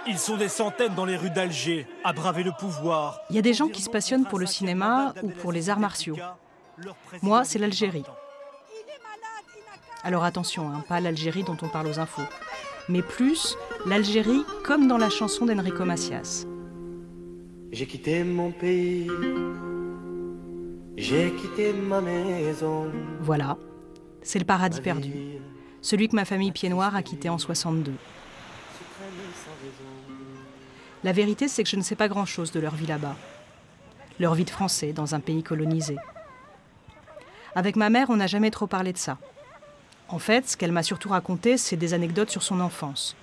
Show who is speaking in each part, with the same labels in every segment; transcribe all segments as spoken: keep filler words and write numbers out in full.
Speaker 1: Ils sont des centaines dans les rues d'Alger, à braver le pouvoir.
Speaker 2: Il y a des gens qui se passionnent pour le cinéma ou pour les arts martiaux. Moi, c'est l'Algérie. Alors attention, hein, pas l'Algérie dont on parle aux infos, mais plus l'Algérie comme dans la chanson d'Enrico Macias.
Speaker 3: J'ai quitté mon pays, j'ai quitté ma maison.
Speaker 2: Voilà, c'est le paradis perdu, celui que ma famille Pied Noir a quitté en soixante-deux. La vérité, c'est que je ne sais pas grand-chose de leur vie là-bas. Leur vie de Français dans un pays colonisé. Avec ma mère, on n'a jamais trop parlé de ça. En fait, ce qu'elle m'a surtout raconté, c'est des anecdotes sur son enfance.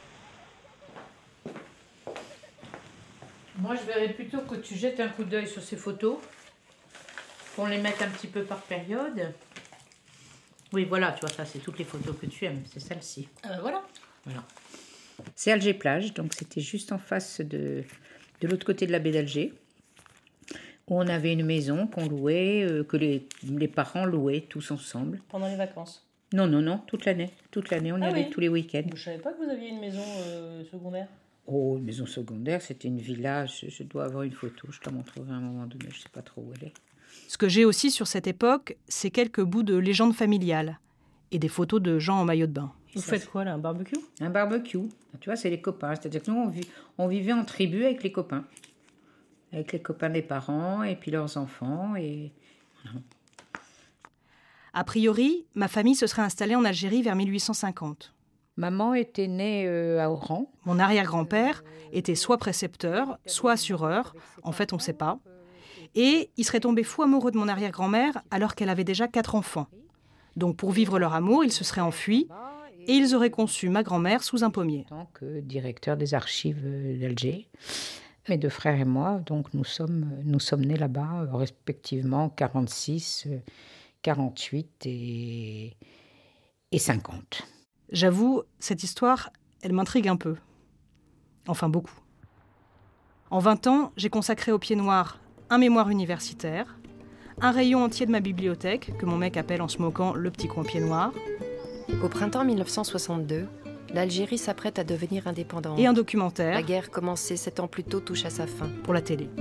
Speaker 4: Moi, je verrais plutôt que tu jettes un coup d'œil sur ces photos, qu'on les mette un petit peu par période. Oui, voilà, tu vois, ça, c'est toutes les photos que tu aimes, c'est celle-ci.
Speaker 5: Euh, voilà.
Speaker 4: Voilà. C'est Alger-Plage, donc c'était juste en face de, de l'autre côté de la baie d'Alger, où on avait une maison qu'on louait, euh, que les, les parents louaient tous ensemble.
Speaker 5: Pendant les vacances?
Speaker 4: Non, non, non, toute l'année. Toute l'année, on y
Speaker 5: ah
Speaker 4: allait
Speaker 5: oui.
Speaker 4: tous les week-ends.
Speaker 5: Je ne savais pas que vous aviez une maison euh, secondaire.
Speaker 4: Oh, une maison secondaire, c'était une villa. Je, je dois avoir une photo, je te la montrerai à un moment donné, je ne sais pas trop où elle est.
Speaker 2: Ce que j'ai aussi sur cette époque, c'est quelques bouts de légendes familiales et des photos de gens en maillot de bain.
Speaker 5: Vous faites quoi là, un barbecue?
Speaker 4: Un barbecue, tu vois, c'est les copains. C'est-à-dire que nous, on, vit, on vivait en tribu avec les copains. Avec les copains des parents et puis leurs enfants. Et... Voilà.
Speaker 2: A priori, ma famille se serait installée en Algérie vers mille huit cent cinquante.
Speaker 4: Maman était née euh, à Oran.
Speaker 2: Mon arrière-grand-père était soit précepteur, soit assureur, en fait on ne sait pas. Et il serait tombé fou amoureux de mon arrière-grand-mère alors qu'elle avait déjà quatre enfants. Donc pour vivre leur amour, ils se seraient enfuis et ils auraient conçu ma grand-mère sous un pommier.
Speaker 4: En tant que directeur des archives d'Alger, mes deux frères et moi, donc nous sommes, nous sommes nés là-bas, respectivement quarante-six, quarante-huit et, et cinquante.
Speaker 2: J'avoue, cette histoire, elle m'intrigue un peu. Enfin, beaucoup. En vingt ans, j'ai consacré au Pied Noir un mémoire universitaire, un rayon entier de ma bibliothèque, que mon mec appelle en se moquant le petit coin Pied Noir.
Speaker 6: Au printemps mille neuf cent soixante-deux, l'Algérie s'apprête à devenir indépendante.
Speaker 2: Et un documentaire.
Speaker 6: La guerre commencée sept ans plus tôt touche à sa fin.
Speaker 2: Pour la télé.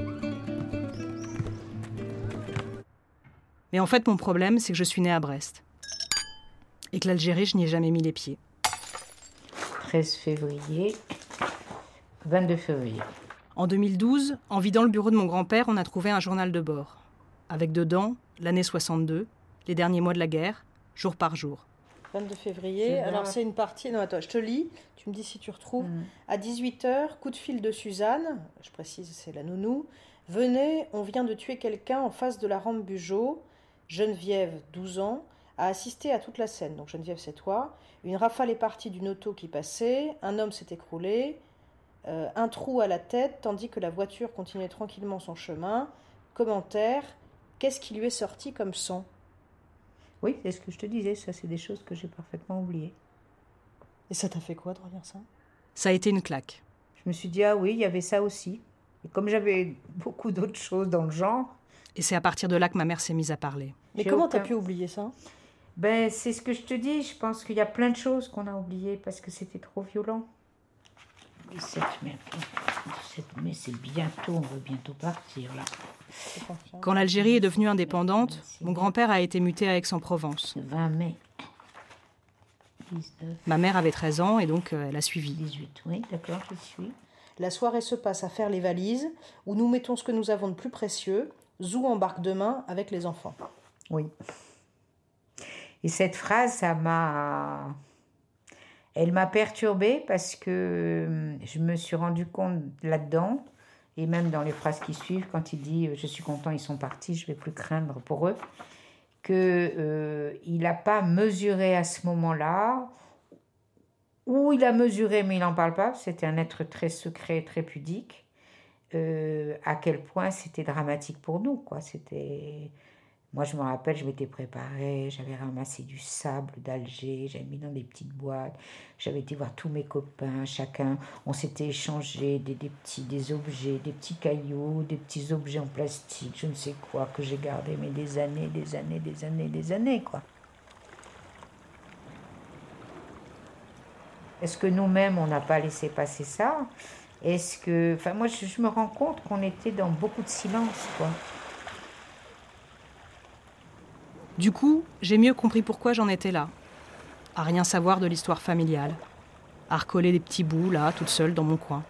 Speaker 2: Mais en fait, mon problème, c'est que je suis née à Brest. Et que l'Algérie, je n'y ai jamais mis les pieds.
Speaker 4: treize février, vingt-deux février.
Speaker 2: En deux mille douze, en vidant le bureau de mon grand-père, on a trouvé un journal de bord. Avec dedans, l'année soixante-deux, les derniers mois de la guerre, jour par jour.
Speaker 5: vingt-deux février, alors c'est une partie... Non, attends, je te lis, tu me dis si tu retrouves. Mmh. À dix-huit heures, coup de fil de Suzanne, je précise, c'est la nounou. Venez, on vient de tuer quelqu'un en face de la rampe Bugeaud. Geneviève, douze ans, a assisté à toute la scène. Donc Geneviève, c'est toi. Une rafale est partie d'une auto qui passait, un homme s'est écroulé, euh, un trou à la tête, tandis que la voiture continuait tranquillement son chemin. Commentaire, qu'est-ce qui lui est sorti comme sang?
Speaker 4: Oui, c'est ce que je te disais, ça c'est des choses que j'ai parfaitement oubliées.
Speaker 5: Et ça t'a fait quoi de relire ça?
Speaker 2: Ça a été une claque.
Speaker 4: Je me suis dit, ah oui, il y avait ça aussi. Et comme j'avais beaucoup d'autres choses dans le genre...
Speaker 2: Et c'est à partir de là que ma mère s'est mise à parler.
Speaker 5: Mais comment aucun... t'as pu oublier ça?
Speaker 4: Ben, c'est ce que je te dis, je pense qu'il y a plein de choses qu'on a oubliées parce que c'était trop violent. dix-sept mai, dix-sept mai, c'est bientôt, on va bientôt partir là.
Speaker 2: Quand l'Algérie est devenue indépendante, mon grand-père a été muté à Aix-en-Provence.
Speaker 4: vingt mai. dix-neuf.
Speaker 2: Ma mère avait treize ans et donc euh, elle a suivi.
Speaker 4: dix-huit, oui, d'accord, je suis.
Speaker 5: La soirée se passe à faire les valises, où nous mettons ce que nous avons de plus précieux. Zou embarque demain avec les enfants.
Speaker 4: Oui. Et cette phrase, ça m'a... Elle m'a perturbée parce que je me suis rendu compte là-dedans, et même dans les phrases qui suivent, quand il dit « je suis content, ils sont partis, je ne vais plus craindre pour eux », qu'il euh, n'a pas mesuré à ce moment-là, ou il a mesuré mais il n'en parle pas, c'était un être très secret, très pudique, euh, à quel point c'était dramatique pour nous, quoi. C'était... Moi, je me rappelle, je m'étais préparée, j'avais ramassé du sable d'Alger, j'avais mis dans des petites boîtes, j'avais été voir tous mes copains, chacun, on s'était échangé des, des petits des objets, des petits cailloux, des petits objets en plastique, je ne sais quoi, que j'ai gardé, mais des années, des années, des années, des années, quoi. Est-ce que nous-mêmes, on n'a pas laissé passer ça ? Est-ce que... Enfin, moi, je, je me rends compte qu'on était dans beaucoup de silence, quoi.
Speaker 2: Du coup, j'ai mieux compris pourquoi j'en étais là. À rien savoir de l'histoire familiale. À recoller des petits bouts, là, toute seule, dans mon coin.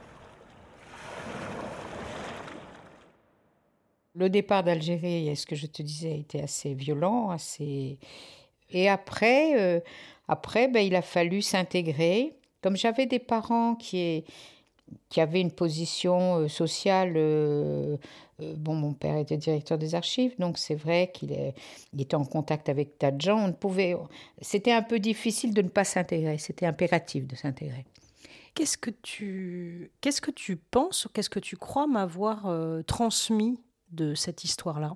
Speaker 4: Le départ d'Algérie, ce que je te disais, était assez violent, assez... Et après, euh, après ben, il a fallu s'intégrer. Comme j'avais des parents qui, qui avaient une position euh, sociale... Euh, euh, bon, mon père était directeur des archives, donc c'est vrai qu'il est, il était en contact avec tas de gens. On ne pouvait... C'était un peu difficile de ne pas s'intégrer. C'était impératif de s'intégrer.
Speaker 2: Qu'est-ce que tu, qu'est-ce que tu penses, qu'est-ce que tu crois m'avoir euh, transmis de cette histoire-là?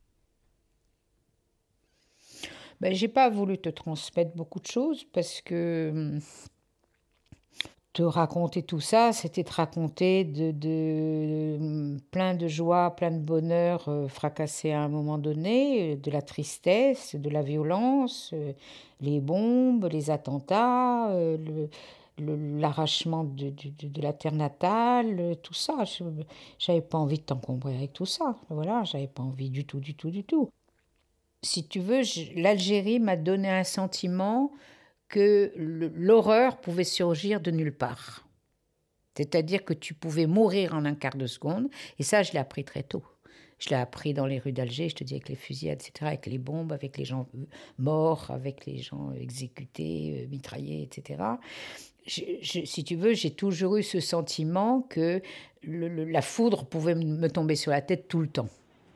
Speaker 4: Ben, j'ai pas voulu te transmettre beaucoup de choses parce que te raconter tout ça, c'était te raconter de, de plein de joie, plein de bonheur euh, fracassé à un moment donné, de la tristesse, de la violence, euh, les bombes, les attentats, euh, le, le, l'arrachement de, de, de la terre natale, tout ça. Je n'avais pas envie de t'encombrer avec tout ça. Voilà, j'avais pas envie du tout, du tout, du tout. Si tu veux, je, l'Algérie m'a donné un sentiment que le, l'horreur pouvait surgir de nulle part. C'est-à-dire que tu pouvais mourir en un quart de seconde. Et ça, je l'ai appris très tôt. Je l'ai appris dans les rues d'Alger, je te dis, avec les fusillades, et cetera, avec les bombes, avec les gens morts, avec les gens exécutés, mitraillés, et cetera. Je, je, si tu veux, j'ai toujours eu ce sentiment que le, le, la foudre pouvait me tomber sur la tête tout le temps.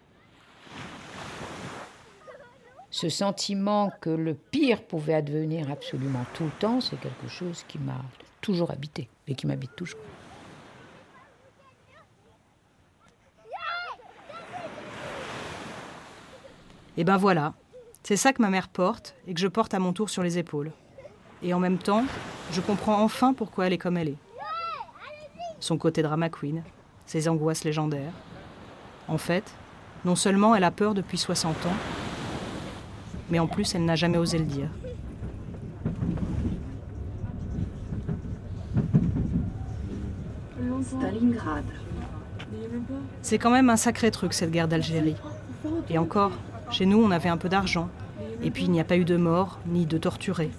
Speaker 4: Ce sentiment que le pire pouvait advenir absolument tout le temps, c'est quelque chose qui m'a toujours habité et qui m'habite toujours.
Speaker 2: Et ben voilà, c'est ça que ma mère porte et que je porte à mon tour sur les épaules. Et en même temps, je comprends enfin pourquoi elle est comme elle est. Son côté drama queen, ses angoisses légendaires. En fait, non seulement elle a peur depuis soixante ans, mais en plus elle n'a jamais osé le dire.
Speaker 7: Stalingrad.
Speaker 2: C'est quand même un sacré truc cette guerre d'Algérie. Et encore, chez nous on avait un peu d'argent. Et puis il n'y a pas eu de morts, ni de torturés.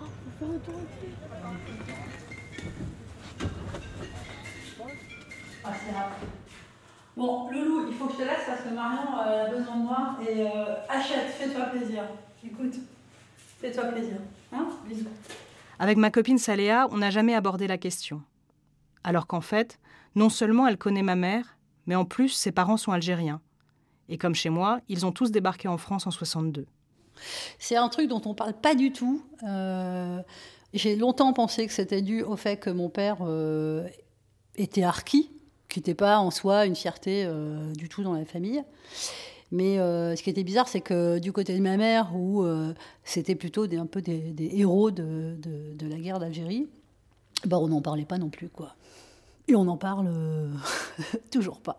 Speaker 8: Bon, Loulou, il faut que je te laisse parce que Marion euh, a besoin de moi. Et euh, achète, fais-toi plaisir. Écoute, fais-toi plaisir. Hein? Bisous.
Speaker 2: Avec ma copine Saléa, on n'a jamais abordé la question. Alors qu'en fait, non seulement elle connaît ma mère, mais en plus ses parents sont algériens. Et comme chez moi, ils ont tous débarqué en France en soixante-deux.
Speaker 8: C'est un truc dont on ne parle pas du tout. Euh, j'ai longtemps pensé que c'était dû au fait que mon père euh, était harki, qui n'était pas en soi une fierté euh, du tout dans la famille. Mais euh, ce qui était bizarre, c'est que du côté de ma mère, où euh, c'était plutôt des, un peu des, des héros de, de, de la guerre d'Algérie, bah, on n'en parlait pas non plus, quoi. Et on n'en parle euh, toujours pas.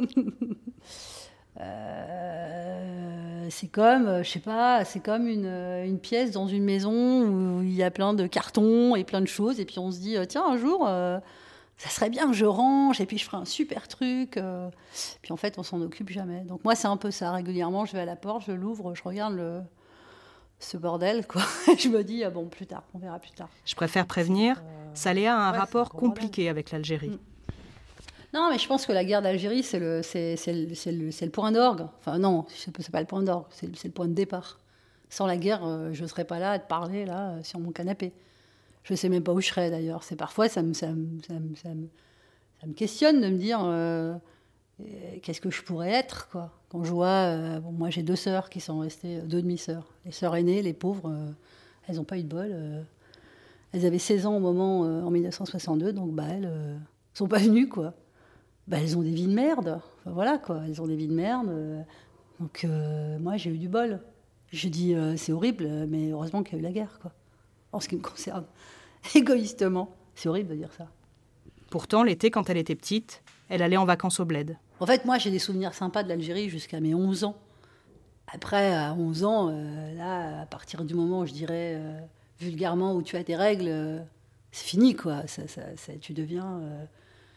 Speaker 8: Euh, c'est comme, je sais pas, c'est comme une, une pièce dans une maison où il y a plein de cartons et plein de choses, et puis on se dit, tiens, un jour, euh, ça serait bien que je range, et puis je ferai un super truc. Euh, puis en fait, on s'en occupe jamais. Donc moi, c'est un peu ça. Régulièrement, je vais à la porte, je l'ouvre, je regarde le, ce bordel, quoi. Je me dis, ah bon, plus tard, on verra plus tard.
Speaker 2: Je préfère prévenir, euh... Saléa a un
Speaker 8: ouais,
Speaker 2: rapport compliqué avec l'Algérie.
Speaker 8: Mm. Non, mais je pense que la guerre d'Algérie, c'est le, c'est, c'est le, c'est le, c'est le point d'orgue. Enfin, non, c'est pas le point d'orgue, c'est le, c'est le point de départ. Sans la guerre, euh, je ne serais pas là à te parler, là, sur mon canapé. Je ne sais même pas où je serais, d'ailleurs. C'est parfois, ça me, ça me, ça me, ça me, ça me questionne de me dire euh, qu'est-ce que je pourrais être, quoi. Quand je vois... Euh, bon, moi, j'ai deux sœurs qui sont restées, deux demi-sœurs. Les sœurs aînées, les pauvres, euh, elles n'ont pas eu de bol. Euh, elles avaient seize ans au moment, euh, en dix-neuf cent soixante-deux, donc bah, elles ne euh, sont pas venues, quoi. Bah, elles ont des vies de merde. Enfin, voilà, quoi. Elles ont des vies de merde. Euh, donc, euh, moi, j'ai eu du bol. Je dis, euh, c'est horrible, mais heureusement qu'il y a eu la guerre, quoi. En ce qui me concerne. Égoïstement. C'est horrible de dire ça.
Speaker 2: Pourtant, l'été, quand elle était petite, elle allait en vacances au bled.
Speaker 8: En fait, moi, j'ai des souvenirs sympas de l'Algérie jusqu'à mes onze ans. Après, à onze ans, euh, là, à partir du moment où je dirais, euh, vulgairement, où tu as tes règles, euh, c'est fini, quoi. Ça, ça, ça, tu deviens... Euh,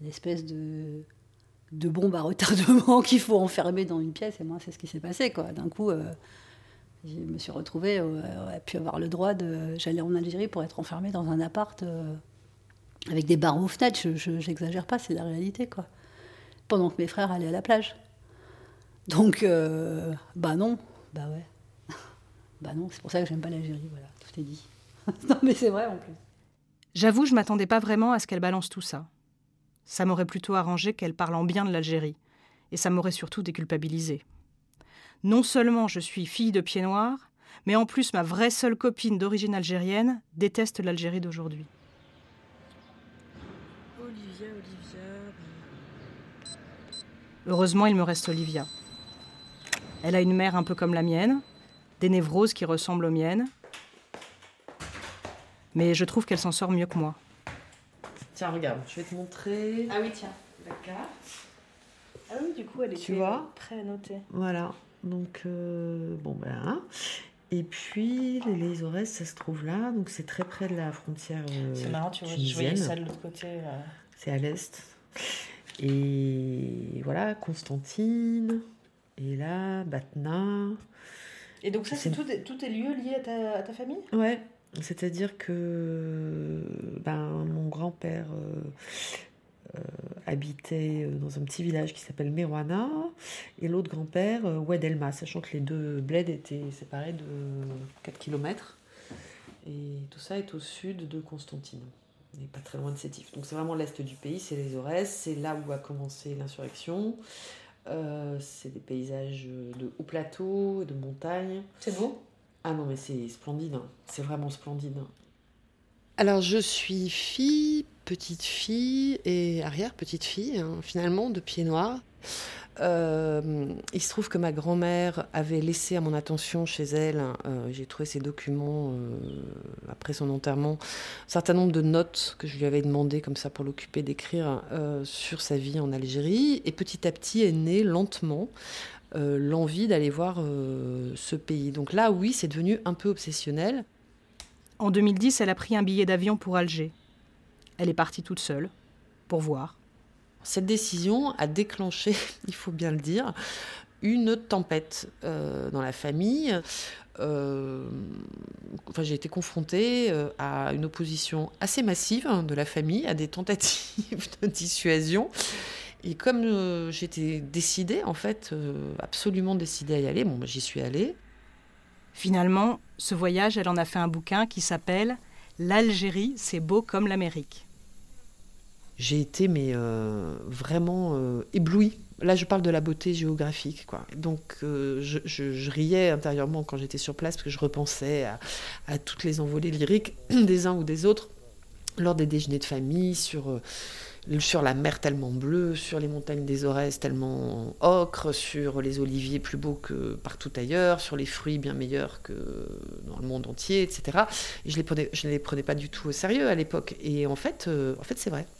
Speaker 8: l'espèce de, de bombe à retardement qu'il faut enfermer dans une pièce. Et moi, c'est ce qui s'est passé, quoi. D'un coup, euh, je me suis retrouvée euh, à pu avoir le droit de... J'allais en Algérie pour être enfermée dans un appart euh, avec des barreaux aux fenêtres. Je, je, j'exagère pas, c'est la réalité, quoi. Pendant que mes frères allaient à la plage. Donc, euh, bah non, bah ouais. Bah non, c'est pour ça que j'aime pas l'Algérie, voilà, tout est dit. Non, mais c'est vrai en plus.
Speaker 2: J'avoue, je m'attendais pas vraiment à ce qu'elle balance tout ça. Ça m'aurait plutôt arrangé qu'elle parle en bien de l'Algérie. Et ça m'aurait surtout déculpabilisée. Non seulement je suis fille de pieds noirs, mais en plus ma vraie seule copine d'origine algérienne déteste l'Algérie d'aujourd'hui.
Speaker 7: Olivia, Olivia...
Speaker 2: Heureusement, il me reste Olivia. Elle a une mère un peu comme la mienne, des névroses qui ressemblent aux miennes. Mais je trouve qu'elle s'en sort mieux que moi.
Speaker 7: Tiens, regarde, je vais te montrer.
Speaker 5: Ah oui, tiens, la carte. Ah oui, du coup, elle est
Speaker 7: Tu vois
Speaker 5: prête à noter.
Speaker 7: Voilà, donc, euh, bon, ben, hein. Et puis, les, les Aurès, ça se trouve là, donc c'est très près de la frontière euh,
Speaker 5: C'est marrant, tu vois, je
Speaker 7: tunisienne.
Speaker 5: voyais ça de l'autre côté. Là.
Speaker 7: C'est à l'est. Et voilà, Constantine, et là, Batna.
Speaker 5: Et donc ça, c'est,
Speaker 7: C'est-
Speaker 5: tout, est- tout est lieu lié à ta, à ta famille?
Speaker 7: Ouais, c'est-à-dire que ben, mon grand-père euh, euh, habitait euh, dans un petit village qui s'appelle Merouana, et l'autre grand-père, euh, Oued Elma, sachant que les deux bleds étaient séparés de quatre kilomètres. Et tout ça est au sud de Constantine, et pas très loin de Sétif. Donc c'est vraiment l'est du pays, c'est les Aurès, c'est là où a commencé l'insurrection. Euh, c'est des paysages de haut plateau, de montagne.
Speaker 5: C'est beau?
Speaker 7: Ah non, mais c'est splendide, hein. C'est vraiment splendide.
Speaker 9: Alors, je suis fille, petite fille et arrière-petite-fille, hein, finalement, de pieds noirs. Euh, il se trouve que ma grand-mère avait laissé à mon attention chez elle, euh, j'ai trouvé ses documents euh, après son enterrement, un certain nombre de notes que je lui avais demandé comme ça pour l'occuper d'écrire euh, sur sa vie en Algérie. Et petit à petit est née lentement euh, l'envie d'aller voir euh, ce pays. Donc là, oui, c'est devenu un peu obsessionnel.
Speaker 2: En deux mille dix, elle a pris un billet d'avion pour Alger. Elle est partie toute seule, pour voir.
Speaker 9: Cette décision a déclenché, il faut bien le dire, une tempête euh, dans la famille. Euh, enfin, j'ai été confrontée euh, à une opposition assez massive hein, de la famille, à des tentatives de dissuasion. Et comme euh, j'étais décidée, en fait, euh, absolument décidée à y aller, bon, bah, j'y suis allée.
Speaker 2: Finalement, ce voyage, elle en a fait un bouquin qui s'appelle « L'Algérie, c'est beau comme l'Amérique ».
Speaker 9: J'ai été mais euh, vraiment euh, éblouie. Là, je parle de la beauté géographique, quoi. Donc, euh, je, je, je riais intérieurement quand j'étais sur place parce que je repensais à, à toutes les envolées lyriques des uns ou des autres lors des déjeuners de famille, sur, euh, sur la mer tellement bleue, sur les montagnes des Aurès tellement ocre, sur les oliviers plus beaux que partout ailleurs, sur les fruits bien meilleurs que dans le monde entier, et cetera. Et je les prenais, je ne les prenais pas du tout au sérieux à l'époque. Et en fait, euh, en fait c'est vrai.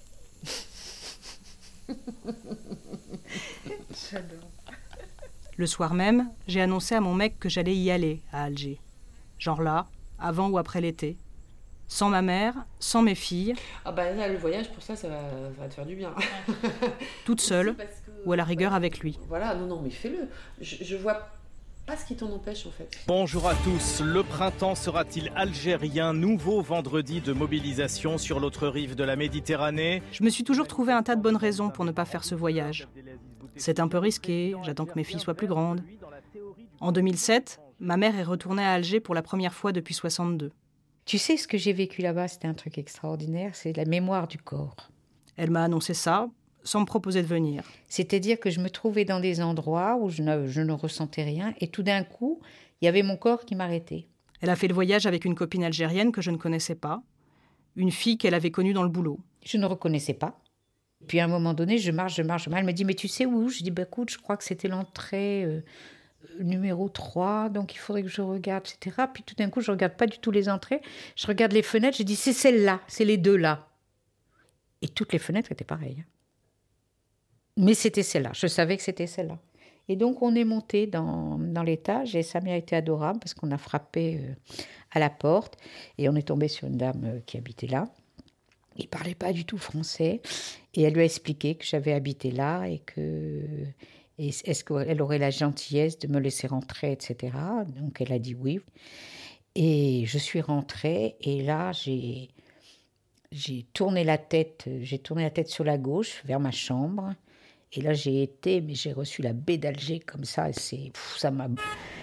Speaker 5: J'adore.
Speaker 2: Le soir même, j'ai annoncé à mon mec que j'allais y aller, à Alger. Genre là, avant ou après l'été. Sans ma mère, sans mes filles.
Speaker 7: Ah bah là, le voyage, pour ça, ça va, ça va te faire du bien.
Speaker 2: Toute seule,
Speaker 7: Que,
Speaker 2: ou à la rigueur avec lui.
Speaker 7: Voilà, non, non, mais fais-le. Je, je vois pas ce qui t'en empêche, en fait.
Speaker 1: Bonjour à tous. Le printemps sera-t-il algérien? Nouveau vendredi de mobilisation sur l'autre rive de la Méditerranée.
Speaker 2: Je me suis toujours trouvé un tas de bonnes raisons pour ne pas faire ce voyage. C'est un peu risqué, j'attends que mes filles soient plus grandes. En deux mille sept, ma mère est retournée à Alger pour la première fois depuis soixante-deux.
Speaker 4: Tu sais, ce que j'ai vécu là-bas, c'était un truc extraordinaire, c'est la mémoire du corps.
Speaker 2: Elle m'a annoncé ça, sans me proposer de venir.
Speaker 4: C'est-à-dire que je me trouvais dans des endroits où je ne, je ne ressentais rien, et tout d'un coup, il y avait mon corps qui m'arrêtait.
Speaker 2: Elle a fait le voyage avec une copine algérienne que je ne connaissais pas, une fille qu'elle avait connue dans le boulot.
Speaker 4: Je ne reconnaissais pas. Puis à un moment donné, je marche, je marche, je marche. Elle me dit, mais tu sais où? Je dis, bah, écoute, je crois que c'était l'entrée euh, numéro trois, donc il faudrait que je regarde, et cetera. Puis tout d'un coup, je ne regarde pas du tout les entrées. Je regarde les fenêtres, je dis, c'est celle-là, c'est les deux là. Et toutes les fenêtres étaient pareilles. Mais c'était celle-là, je savais que c'était celle-là. Et donc on est monté dans, dans l'étage et ça m'a été adorable parce qu'on a frappé euh, à la porte et on est tombé sur une dame euh, qui habitait là. Il ne parlait pas du tout français. Et elle lui a expliqué que j'avais habité là et que... Et est-ce qu'elle aurait la gentillesse de me laisser rentrer, et cetera. Donc elle a dit oui. Et je suis rentrée et là, j'ai, j'ai tourné la tête, j'ai tourné la tête sur la gauche vers ma chambre. Et là, j'ai été, mais j'ai reçu la baie d'Alger comme ça. Et c'est, pff, ça m'a...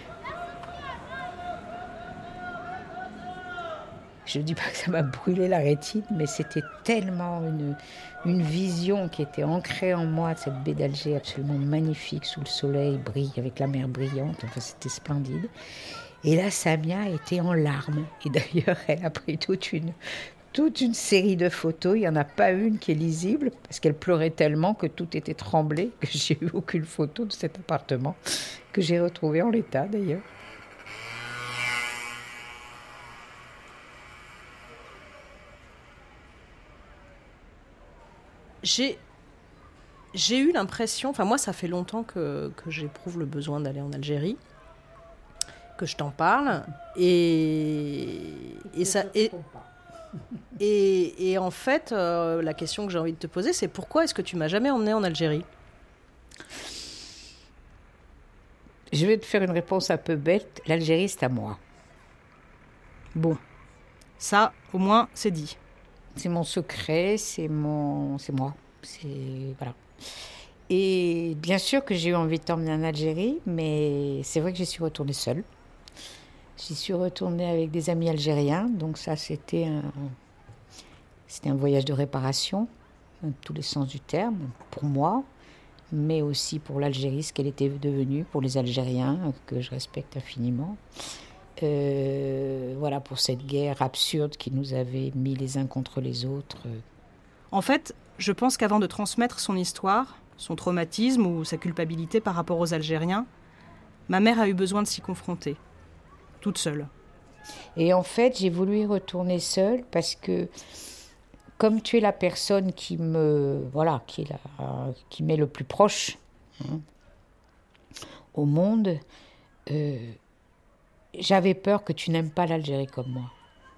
Speaker 4: Je ne dis pas que ça m'a brûlé la rétine, mais c'était tellement une, une vision qui était ancrée en moi, de cette baie d'Alger absolument magnifique, sous le soleil, brille, avec la mer brillante, enfin c'était splendide. Et là, Samia était en larmes. Et d'ailleurs, elle a pris toute une, toute une série de photos. Il n'y en a pas une qui est lisible, parce qu'elle pleurait tellement que tout était tremblé, que j'ai eu aucune photo de cet appartement, que j'ai retrouvé en l'état d'ailleurs.
Speaker 5: J'ai, j'ai eu l'impression, enfin moi ça fait longtemps que, que j'éprouve le besoin d'aller en Algérie, que je t'en parle, et, et, ça, et, et, et en fait euh, la question que j'ai envie de te poser, c'est pourquoi est-ce que tu m'as jamais emmenée en Algérie ?
Speaker 4: Je vais te faire une réponse un peu bête, l'Algérie c'est à moi.
Speaker 2: Bon, ça au moins c'est dit.
Speaker 4: C'est mon secret, c'est mon, c'est moi, c'est voilà. Et bien sûr que j'ai eu envie de t'emmener en Algérie, mais c'est vrai que j'y suis retournée seule. J'y suis retournée avec des amis algériens, donc ça c'était un, c'était un voyage de réparation, dans tous les sens du terme, pour moi, mais aussi pour l'Algérie, ce qu'elle était devenue, pour les Algériens, que je respecte infiniment. Euh, voilà, pour cette guerre absurde qui nous avait mis les uns contre les autres.
Speaker 2: En fait, je pense qu'avant de transmettre son histoire, son traumatisme ou sa culpabilité par rapport aux Algériens, ma mère a eu besoin de s'y confronter, toute seule.
Speaker 4: Et en fait, j'ai voulu y retourner seule parce que, comme tu es la personne qui me, voilà, qui est la, qui m'est le plus proche hein, au monde, euh, j'avais peur que tu n'aimes pas l'Algérie comme moi.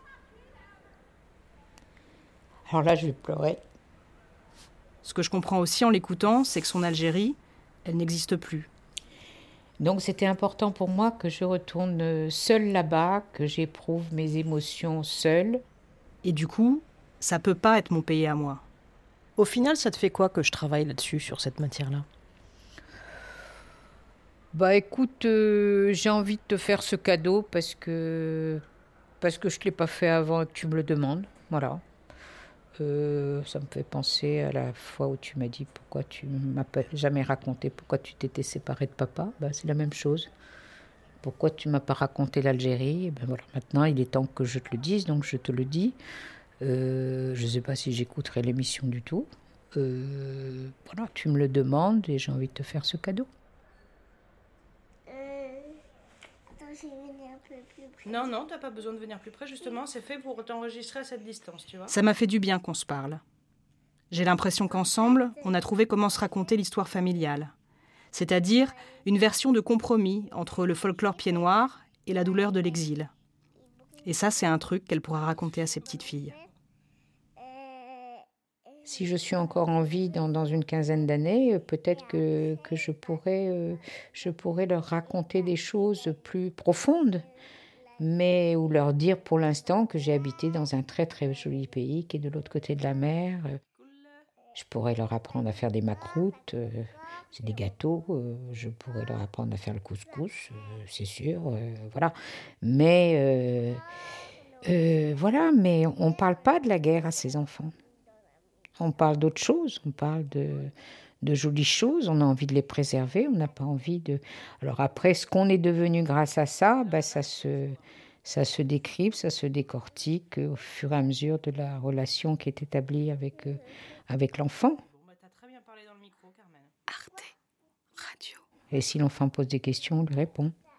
Speaker 4: Alors là, je vais pleurer.
Speaker 2: Ce que je comprends aussi en l'écoutant, c'est que son Algérie, elle n'existe plus.
Speaker 4: Donc c'était important pour moi que je retourne seule là-bas, que j'éprouve mes émotions seule.
Speaker 2: Et du coup, ça peut pas être mon pays à moi.
Speaker 5: Au final, ça te fait quoi que je travaille là-dessus, sur cette matière-là ?
Speaker 4: Bah écoute, euh, j'ai envie de te faire ce cadeau parce que, parce que je ne l'ai pas fait avant et que tu me le demandes. Voilà. Euh, ça me fait penser à la fois où tu m'as dit pourquoi tu ne m'as pas jamais raconté pourquoi tu t'étais séparée de papa. Bah, c'est la même chose. Pourquoi tu ne m'as pas raconté l'Algérie ? Et ben voilà, maintenant il est temps que je te le dise, donc je te le dis. Euh, je ne sais pas si j'écouterai l'émission du tout. Euh, voilà, tu me le demandes et j'ai envie de te faire ce cadeau.
Speaker 2: Non, non, t'as pas besoin de venir plus près, justement, c'est fait pour t'enregistrer à cette distance, tu vois. Ça m'a fait du bien qu'on se parle. J'ai l'impression qu'ensemble, on a trouvé comment se raconter l'histoire familiale. C'est-à-dire une version de compromis entre le folklore pied-noir et la douleur de l'exil. Et ça, c'est un truc qu'elle pourra raconter à ses petites filles.
Speaker 4: Si je suis encore en vie dans, dans une quinzaine d'années, peut-être que, que je, pourrais, euh, je pourrais leur raconter des choses plus profondes, mais ou leur dire pour l'instant que j'ai habité dans un très très joli pays qui est de l'autre côté de la mer. Je pourrais leur apprendre à faire des makroutes, euh, c'est des gâteaux, euh, je pourrais leur apprendre à faire le couscous, euh, c'est sûr, euh, voilà. Mais euh, euh, voilà, mais on ne parle pas de la guerre à ces enfants. On parle d'autre chose, on parle de, de jolies choses, on a envie de les préserver, on n'a pas envie de... Alors après, ce qu'on est devenu grâce à ça, ben ça, se, ça se décrypte, ça se décortique au fur et à mesure de la relation qui est établie avec, euh, avec l'enfant.
Speaker 6: Arte Radio.
Speaker 4: Et si l'enfant pose des questions, on lui répond.